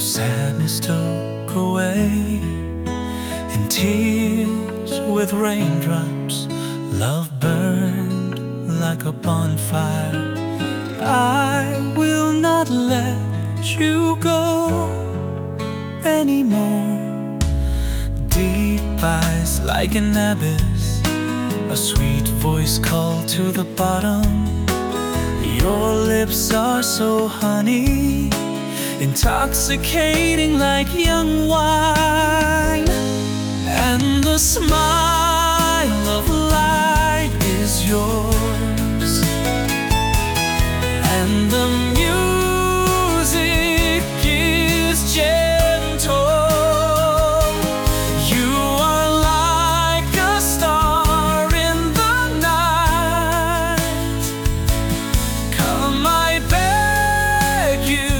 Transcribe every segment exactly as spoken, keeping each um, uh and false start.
sadness took away. In tears with raindrops, love burned like a bonfire. I will not let you go anymore. Deep eyes like an abyss, a sweet voice called to the bottom. Your lips are so honey, intoxicating like young wine. And the smile of light is yours, and the music is gentle. You are like a star in the night. Come, I beg you,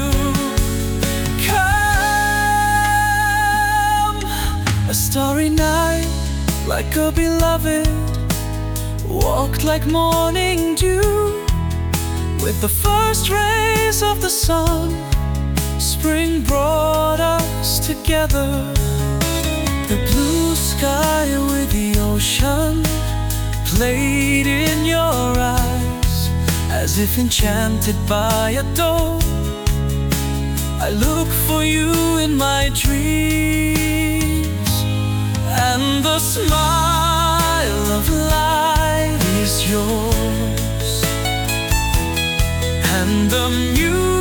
come. A starry night, like a beloved, walked like morning dew. With the first rays of the sun, spring brought us together. The blue sky with the ocean played in your eyes, as if enchanted by a doe. I look for you in my dreams, and the smile of light is yours, and the music